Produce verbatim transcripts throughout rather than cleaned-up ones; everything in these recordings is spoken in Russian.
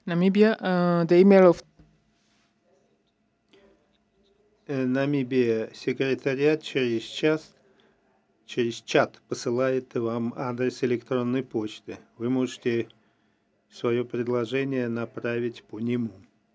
Namibia, uh, the email of Э, Намибия секретариат через час, через чат посылает вам адрес электронной почты. Вы можете свое предложение направить по нему.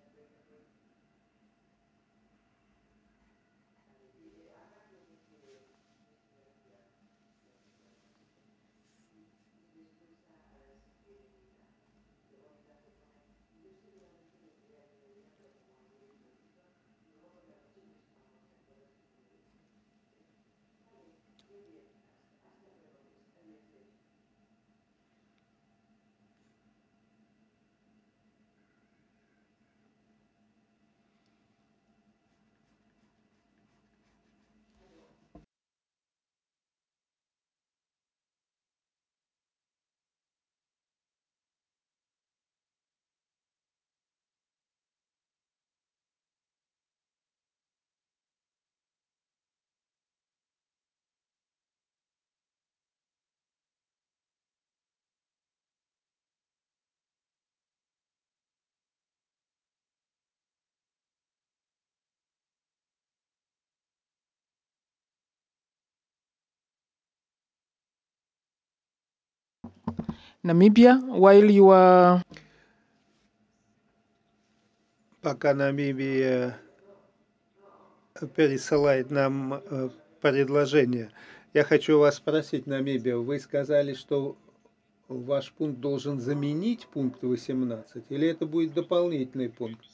Namibia while you are Пока Намибия пересылает нам э, предложение, я хочу вас спросить, Намибия, вы сказали, что ваш пункт должен заменить пункт восемнадцать, или это будет дополнительный пункт?